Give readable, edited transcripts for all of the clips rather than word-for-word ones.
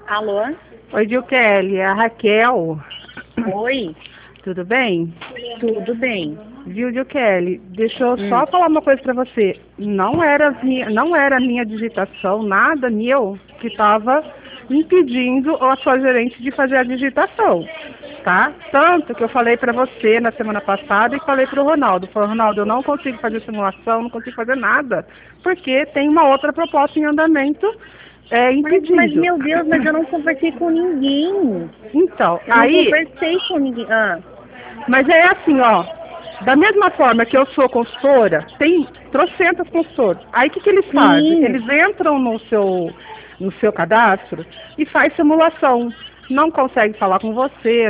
Alô? Oi, Dilkelly, é a Raquel. Oi? Tudo bem? Tudo bem? Viu, Dilkelly? Deixa eu só falar uma coisa pra você. Não era a minha digitação, nada meu, que estava impedindo a sua gerente de fazer a digitação, tá? Tanto que eu falei pra você na semana passada e falei pro Ronaldo. Falei, Ronaldo, eu não consigo fazer simulação, não consigo fazer nada, porque tem uma outra proposta em andamento Mas impedindo. meu Deus, mas eu não conversei com ninguém. Então, Eu não aí conversei com ninguém. Ah, Mas é assim, ó. Da mesma forma que eu sou consultora, tem trocentas consultoras. Aí o que eles fazem? sim, Eles entram no seu cadastro e faz simulação. Não consegue falar com você,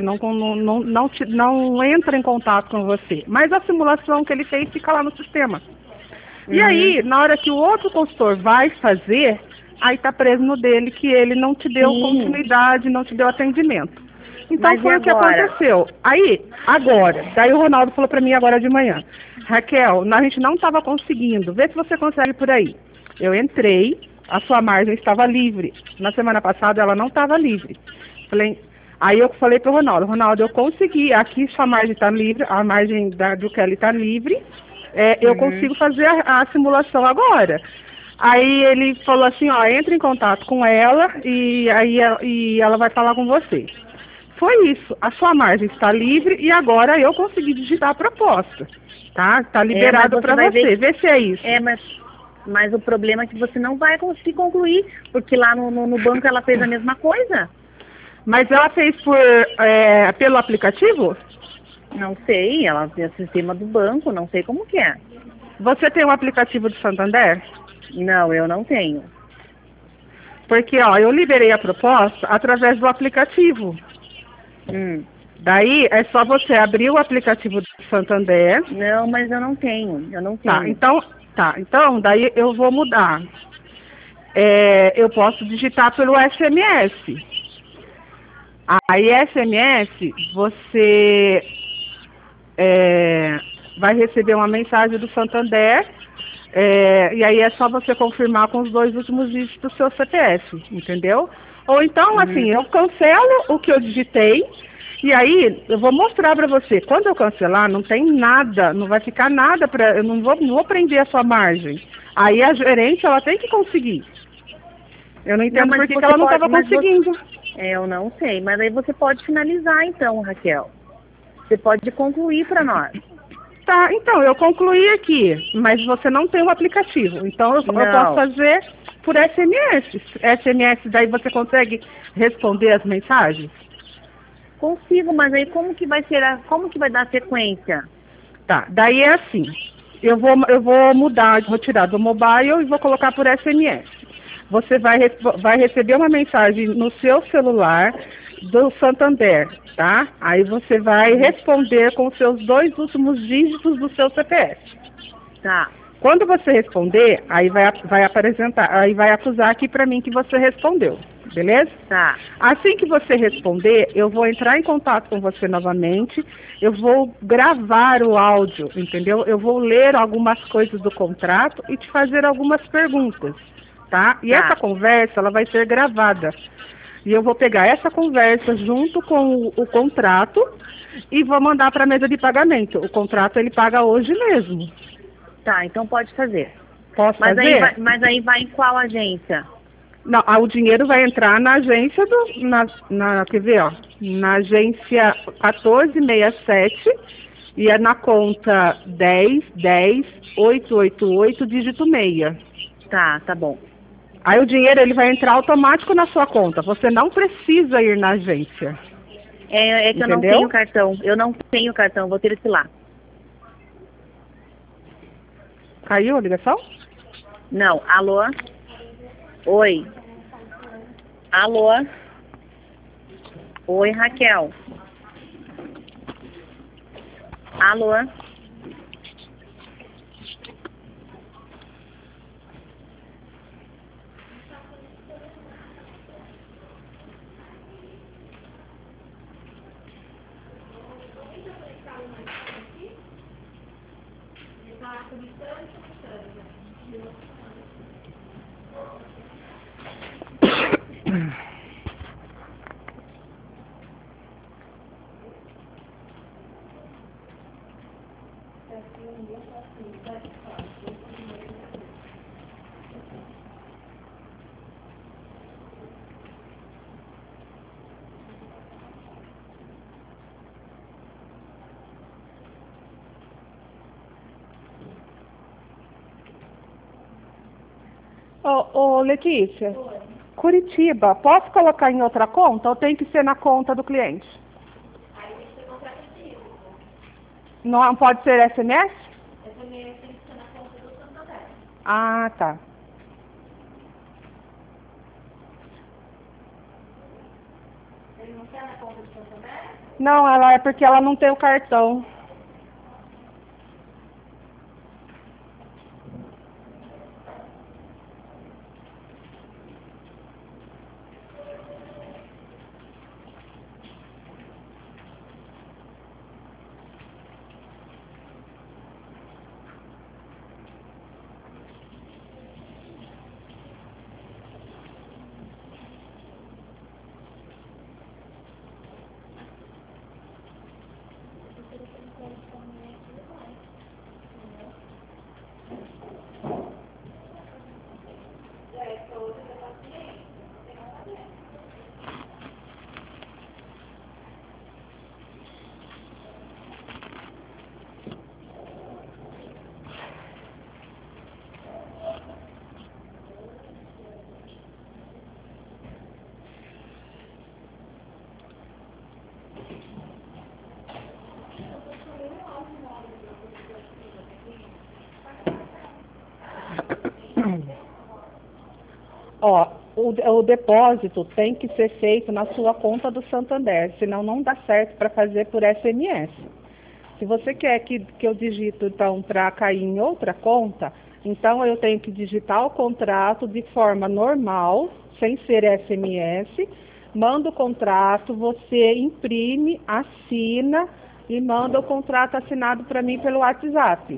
não entra em contato com você. Mas a simulação que ele fez fica lá no sistema. E uhum, aí, na hora que o outro consultor vai fazer, aí está preso no dele que ele não te deu sim. continuidade, não te deu atendimento. Então Mas e foi o que agora? aconteceu. Aí, agora, daí o Ronaldo falou para mim agora de manhã, Raquel, a gente não estava conseguindo, vê se você consegue por aí. Eu entrei, a sua margem estava livre. Na semana passada ela não estava livre. Aí eu falei para o Ronaldo, eu consegui, aqui sua margem está livre, a margem do Kelly está livre, eu Uhum, consigo fazer a simulação agora. Aí ele falou assim, ó, entre em contato com ela e ela vai falar com você. Foi isso. A sua margem está livre e agora eu consegui digitar a proposta. Tá? Está mas liberado você para vai ver você. que. Vê se é isso. É, mas o problema é que você não vai conseguir concluir, porque lá no banco ela fez a mesma coisa. Mas ela fez pelo aplicativo? Não sei, ela tem o sistema do banco, não sei como que é. Você tem um aplicativo do Santander? Não, eu não tenho. Porque, ó, eu liberei a proposta através do aplicativo. Hum. Daí é só você abrir o aplicativo do Santander. Não, mas eu não tenho, eu não Tá, tenho. então daí eu vou mudar. Eu posso digitar pelo SMS. Aí SMS, você vai receber uma mensagem do Santander, e aí é só você confirmar com os dois últimos dígitos do seu CPF, entendeu? Ou então, Uhum. assim, eu cancelo o que eu digitei, e aí eu vou mostrar para você. Quando eu cancelar, não tem nada, não vai ficar nada para, eu não vou prender a sua margem. Aí a gerente, ela tem que conseguir. Eu não Não, entendo mas por que que você ela não pode, estava conseguindo. eu não sei, mas aí você pode finalizar então, Raquel. Você pode concluir para nós. Tá, então, eu concluí aqui, mas você não tem o aplicativo. Então, eu posso Não, fazer por SMS. SMS, daí você consegue responder as mensagens? consigo, mas aí como que vai ser, como que vai dar sequência? Tá, daí é assim. Eu vou mudar, vou tirar do mobile e vou colocar por SMS. Você vai receber uma mensagem no seu celular do Santander, tá? Aí você vai Uhum. responder com os seus dois últimos dígitos do seu CPF. Tá, Quando você responder, vai apresentar, aí vai acusar aqui para mim que você respondeu, beleza? tá, Assim que você responder, eu vou entrar em contato com você novamente, eu vou gravar o áudio, entendeu? Eu vou ler algumas coisas do contrato e te fazer algumas perguntas, tá? E essa tá, conversa, ela vai ser gravada. E eu vou pegar essa conversa junto com o contrato e vou mandar para a mesa de pagamento. O contrato ele paga hoje mesmo. tá, então pode fazer. Posso fazer? Mas aí vai em qual agência? Não, o dinheiro vai entrar na agência quer ver, ó, na agência 1467 e é na conta 10 10 888 dígito 6. Tá bom. Aí o dinheiro ele vai entrar automático na sua conta. Você não precisa ir na agência, É que eu não tenho entendeu? cartão. Eu não tenho cartão, vou ter que ir lá. Caiu a ligação? Não, alô? Oi. Alô? Oi, Raquel. Alô? Ô, Letícia, Curitiba, posso colocar em outra conta ou tem que ser na conta do cliente? Não pode ser SMS? SMS tem que ser na conta do Santander. Ah, tá. Ele não quer na conta do Santander? Não, ela é porque ela não tem o cartão. Ó, o depósito tem que ser feito na sua conta do Santander, senão não dá certo para fazer por SMS. Se você quer que eu digito, então, para cair em outra conta, então eu tenho que digitar o contrato de forma normal, sem ser SMS, manda o contrato, você imprime, assina e manda o contrato assinado para mim pelo WhatsApp.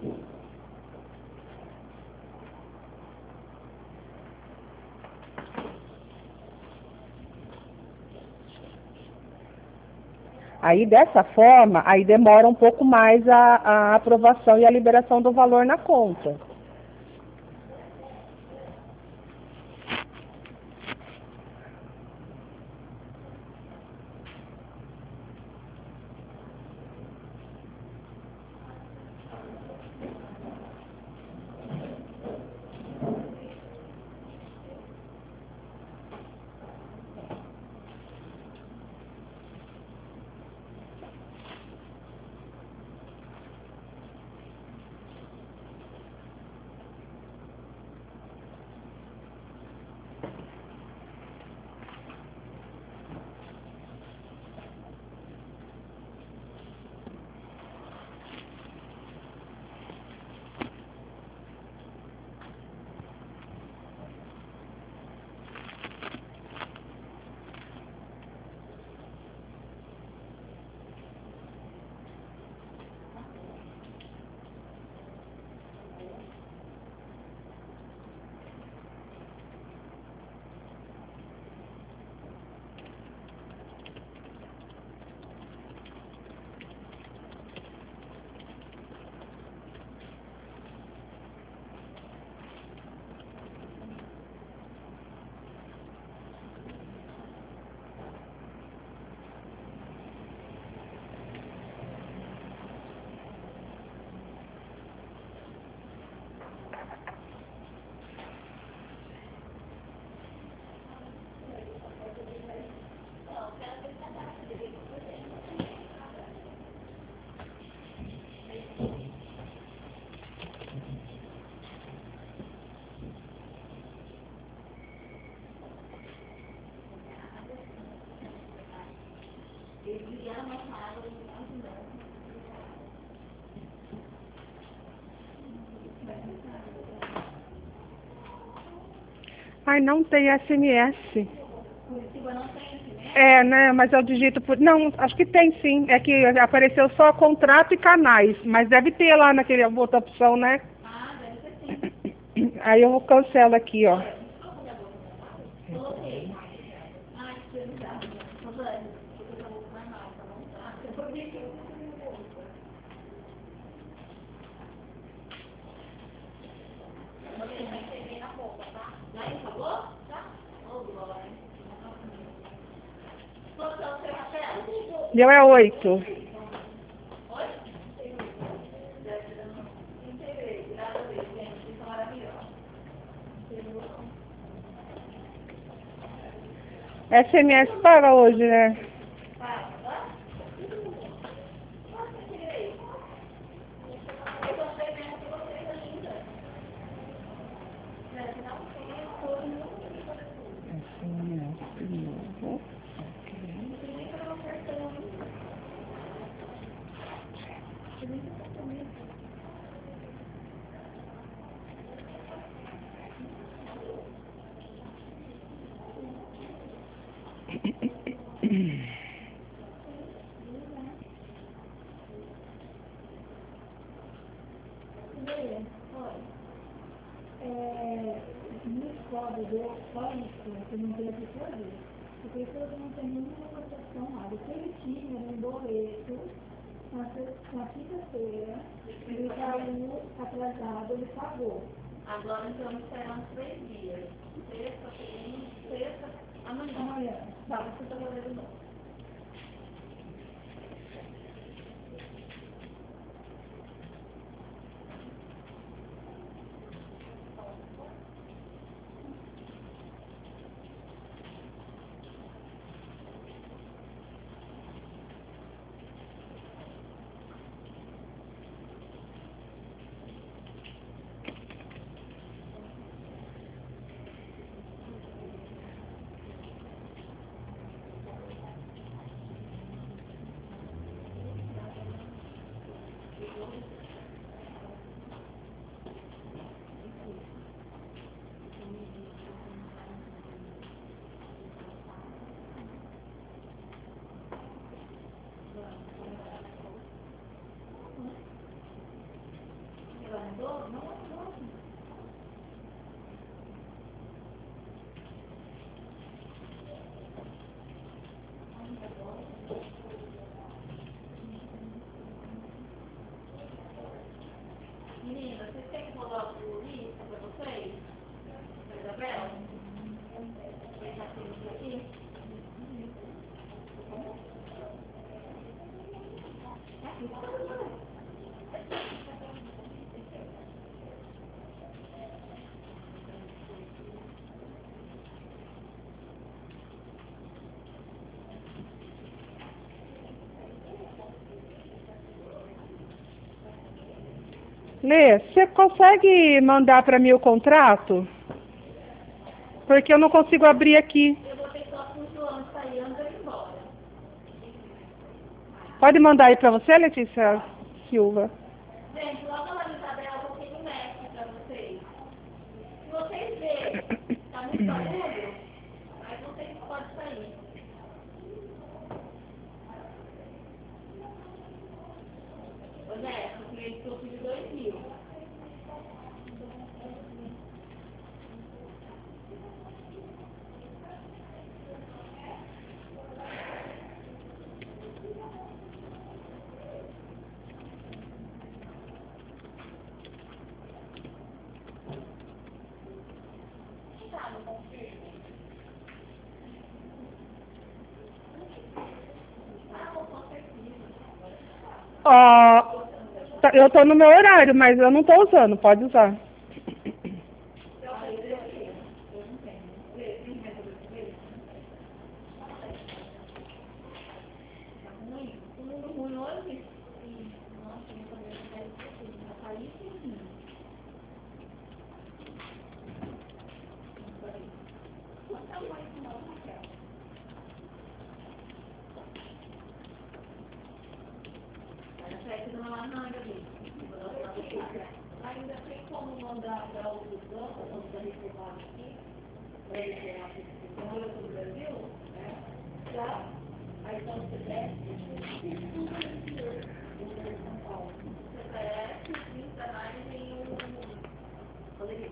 Aí, dessa forma, aí demora um pouco mais a aprovação e a liberação do valor na conta. Ai, não tem SMS. É, né? Mas eu digito por... Não, acho que tem sim. É que apareceu só contrato e canais. Mas deve ter lá naquele outra opção, né? Ah, deve ter sim. Aí eu cancelo aqui, ó. Deu é 8. SMS paga hoje, né? Na quinta-feira, ele saiu atrasado, ele pagou. Agora então esperamos 3 dias. Sexta, amanhã. Sábado, você está valendo não. Lê, você consegue mandar para mim o contrato? Porque eu não consigo abrir aqui. Eu vou ter que só funcionar, sair antes de ir embora. Pode mandar aí para você, Letícia Silva? Gente, logo lá no tabela eu coloquei no Mestre para vocês. Se vocês verem, tá muito barulho, aí vocês podem sair. Ô Zé, o cliente que eu fiz 2.000. Ó, eu tô no meu horário, mas eu não tô usando, pode usar. Ainda tem como mandar para outros bancos, vamos reservar aqui, para ele ter uma pesquisa do Brasil, né? Já, aí então você desce, São Paulo. Você desce, 30 mais em poderia.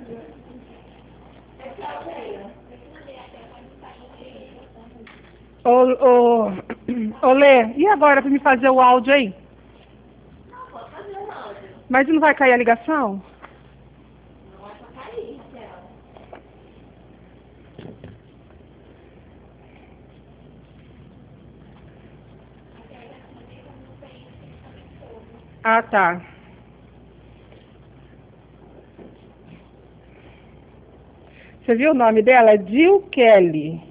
Ô, Lê, e agora pra me fazer o áudio aí? Não, pode fazer o áudio. Mas não vai cair a ligação? Não é pra cair, Raquel. Ah, tá. Você viu o nome dela? É Jill Kelly.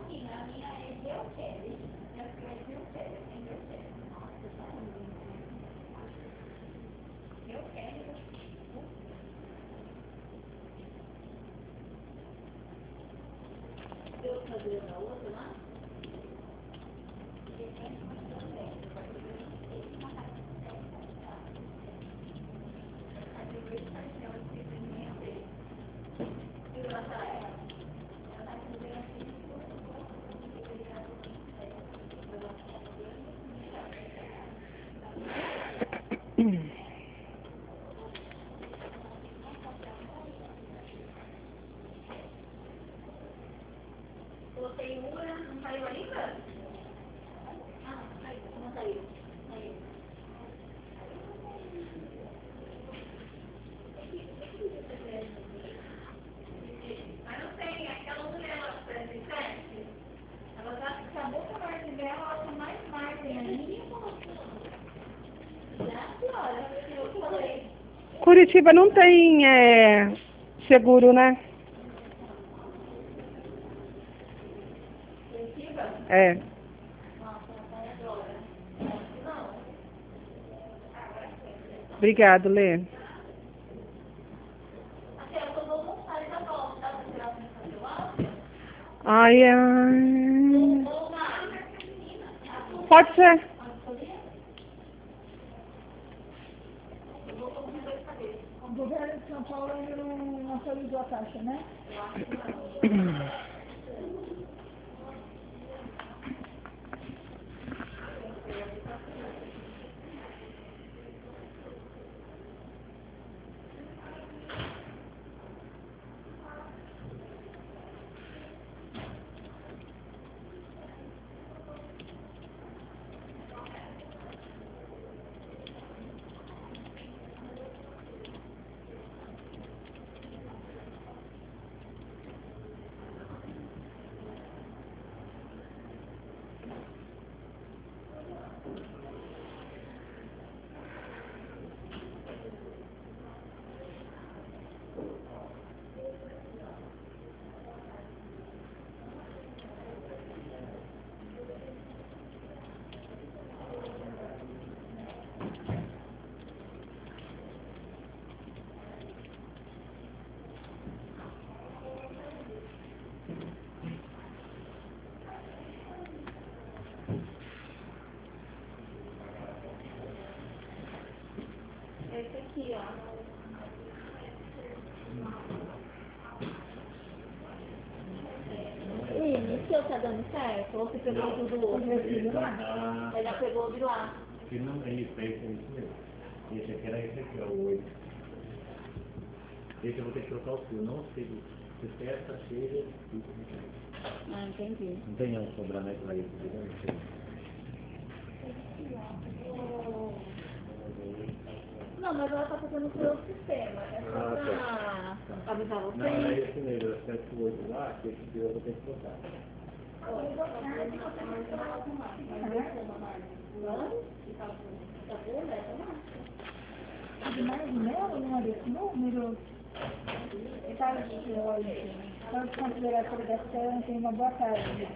Coloquei uma, não saiu ainda? Ah, saiu, não saiu. Saiu. Mas não tem, aquela mulher lá do 37, ela já acabou com a margem dela, ela tá mais margem ainda. Já, senhora, eu falei. Curitiba não tem seguro, né? Curitiba? É. Nossa, vai agora. Não. Obrigado, Lê. Até eu tô vontade da volta, dá pra tirar pra fazer o áudio? Ai, ai. Ou na menina. Pode ser. O governo de São Paulo ainda não atualizou a taxa, né? Esse aqui, ó. E seu tá dando certo? Ou você pegou tudo? Ele já pegou de lá. Que não é isso, é isso mesmo. Esse aqui era esse aqui, ó, o 8. Esse eu vou ter que trocar o fio, não sei. Se testa, chega, fica. Ah, entendi. Não tem um sobramento aí, não sei. Não, mas ela tá fazendo por outro sistema. É só pra avisar você. Não, é esse mesmo, eu acerto o 8 lá, que esse fio eu vou ter que trocar. Mais meu, não é desse número? Pode considerar essa ligação, tem uma boa tarde.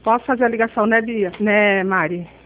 Posso fazer a ligação, né, Bia? Né, Mari?